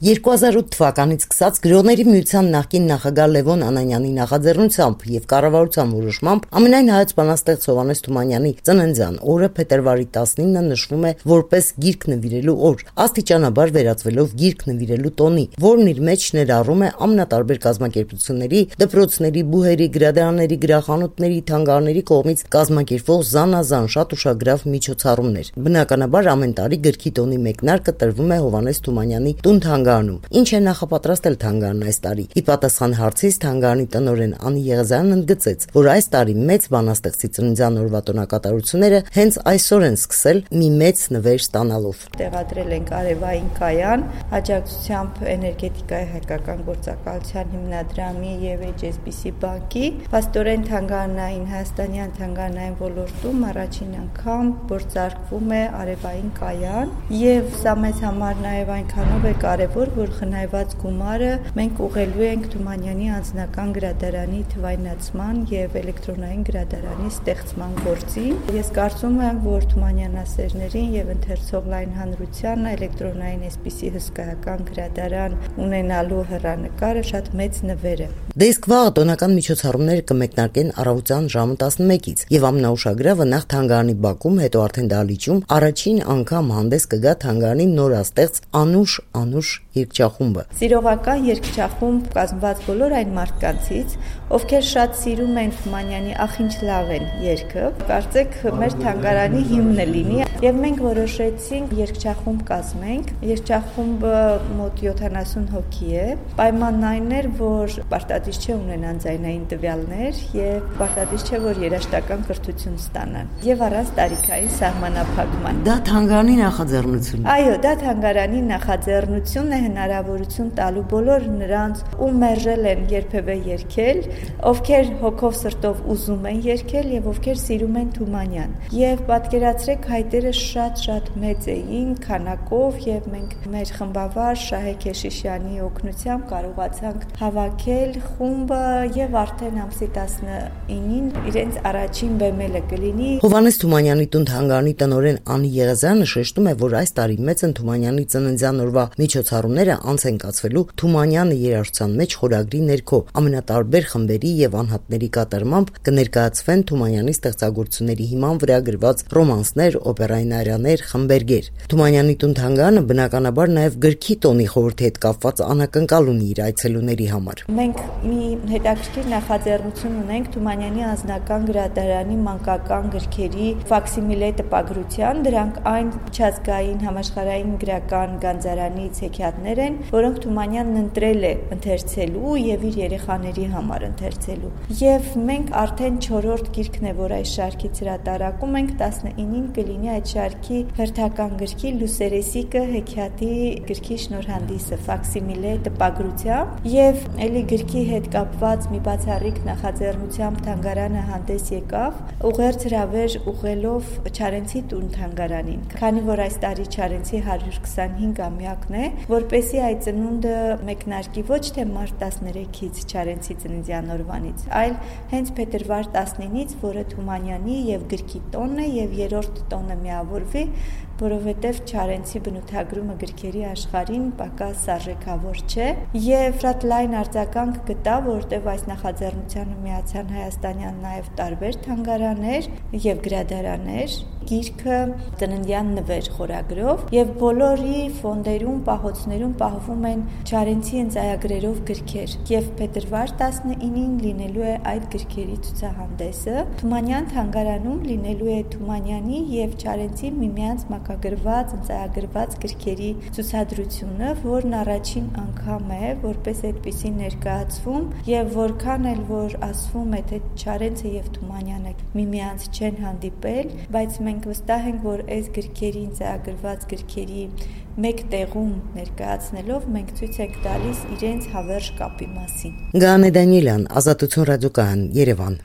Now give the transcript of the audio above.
2008 թվականից սկսած Գրողների միության նախկին նախագահ Լևոն Անանյանի նախաձեռնությամբ եւ կառավարության որոշմամբ ամենայն հայոց բանաստեղծ Հովհաննես Թումանյանի ծննդյան օրը փետրվարի 19-ը նշվում է որպես գիրք նվիրելու օր, աստիճանաբար վերածվելով գիրք նվիրելու տոնի, որն իր մեջ ներառում է ամենատարբեր կազմակերպությունների, դպրոցների, բուհերի, գրադարանների, գրախանութների, թանգարանների կողմից կազմակերպվող զանազան շատ ուշագրավ միջոցառումներ։ Բնականաբար ամեն տարի գրքի տոնի մեկնարկը տրվում է Հովհաննես Թումանյանի տուն Ինչ է նախապատրաստել թանգարանն այս տարի։ Ի պատասխան հարցից թանգարանի տնօրեն Անի Եղազյանն ընդգծեց, որ այս տարի մեծ բանաստեղծի ծննդյան օրվա տոնակատարությունները հենց այսօր են սկսել մի մեծ նվեր ստանալով։ Տեղադրել ենք արևային կայան, աջակցությամբ էներգետիկայի հայկական գործակալության հիմնադրամի եւ HSBC բանկի, փաստորեն թանգարանային հայաստանյան թանգարանային ոլորտում առաջին անգամ գործարկվում է արևային կայան եւ սա մեզ համար նաեւ այնքանով է կարեւոր, որ խնայված գումարը մենք ուղղելու ենք Թումանյանի անձնական գրադարանի թվայնացման եւ էլեկտրոնային գրադարանի ստեղծման գործին։ Ես կարծում եմ, որ թումանյանասերներին եւ ընթերցող լայն հանրությանը էլեկտրոնային այսպիսի հսկայական գրադարան ունենալու հեռանկարը շատ մեծ նվեր է։ Դե իսկ վաղը տոնական միջոցառումները կմեկնարկեն առավոտյան ժամը 11-ից եւ ամենաուշագրավը նախ թանգարանի բակում, հետո արդեն դահլիճում առաջին անգամ հանդես կգա թանգարանի նորաստեղծ Անուշ երգչախումբը։ Սիրողական երգչախումբ կազմված բոլոր այն մարդկանցից, ովքեր շատ սիրում են Թումանյանի «Ախ ինչ լավ են» երգը, կարծեք մեր թանգարանի հիմնը լինի եւ մենք որոշեցինք երգչախումբ կազմենք։ Երգչախումբը մոտ 70 հոգի է։ Պայմանն այն էր, որ պարտադիր չէ ունենան ձայնային տվյալներ եւ պարտադիր չէ, որ երաժշտական կրթություն ստանան եւ առանց տարիքային սահմանափակման։ Դա թանգարանի նախաձեռնություն է։ Այո, դա թանգարանի նախաձեռնություն է, հնարավորություն տալու բոլոր նրանց, ում մերժել են երբևէ երգել, ովքեր հոգով սրտով ուզում են երգել եւ ովքեր սիրում են Թումանյան։ Եվ պատկերացրեք հայտերը շատ մեծ էին քանակով եւ մենք մեր խմբավար Շահե Քեշիշյանի օգնությամբ կարողացանք հավաքել խումբը եւ արդեն ամսի 19-ին իրենց առաջին բեմելը կլինի։ Հովհաննես Թումանյանի տուն թանգարանի տնօրեն Անի Եղազյանը շեշտում է, որ այս տարի մեծ են Թումանյանի ծննդյան օրվա միջոցառումները անց են կացվելու Թումանյանը երաժշտության մեջ խորագրի ներքո ամենատարբեր խմբերի եւ անհատների կատարմամբ կներկայացվեն Թումանյանի ստեղծագործությունների հիման վրա գրված ռոմանսներ, օպերային արիաներ, խմբերգեր։ Թումանյանի տուն թանգարանը բնականաբար նաեւ գրքի տոնի խորհրդի հետ կապված անակնկալ ունի իր այցելուների համար։ Մենք մի հետաքրքիր նախաձեռնություն ունենք Թումանյանի անձնական գրադարանի մանկական գրքերի ֆաքսիմիլե տպագրության, դրանք այն միջազգային համաշխարհային գրական գանձարանից հեքիաթներ են, որոնք Թումանյանն ընտրել է ընթերցելու եւ իր երեխաների համար ընթերցելու։ Եվ մենք արդեն 4-րդ գիրքն է, որ այս շարքից հրատարակում ենք, 19-ին կլինի այդ շարքի հերթական գրքի Լուսերեսիկը հեքիաթի գրքի շնորհանդիսը ֆաքսիմիլե տպագրությամբ եւ ելի գրքի հետ կապված մի բացառիկ նախաձեռնությամբ թանգարանը հանդես եկավ ուղերձ հրավեր ուղղելով Չարենցի տուն թանգարանին, քանի որ այս տարի Չարենցի 125-ամյակն է, որպեսզի այդ ծնունդը մեկնարկի ոչ թե մարտ 13-ից Չարենցի ծննդյան օրվանից, այլ հենց փետրվար 19-ից, որը Թումանյանի եւ գրքի տոնն է եւ երրորդ տոնը միավորվի, որովհետև Չարենցի բնութագրումը գրքերի աշխարհին պակաս արժեքավոր չէ եւ շատ լայն արձագանք գտա, որտեղ այս նախաձեռնությանը միացան հայաստանյան նաեւ տարբեր թանգարաններ եւ գրադարաններ, գիրքը ծննդյան նվեր խորագրով եւ բոլորի ֆոնդերում, պահոցներում պահվում են Չարենցի ընծայագրերով գրքեր եւ փետրվար 19-ին լինելու է այդ գրքերի ցուցահանդեսը։ Թումանյան թանգարանում լինելու է Թումանյանի եւ Չարենցի միմյանց գրված, ընծայագրված գրքերի ցուցադրությունը, որն առաջին անգամ է, որպես այդպիսի ներկայացվում եւ որքան էլ որ ասվում է, թե Չարենցը եւ Թումանյանը միմյանց չեն հանդիպել, բայց մենք վստահ ենք, որ այս գրքերի ընծայագրված գրքերի մեկ տեղում ներկայացնելով մենք ցույց ենք տալիս իրենց հավերժ կապի մասին։ Գանե Դանիելյան, Ազատություն ռադիոկայան, Երևան։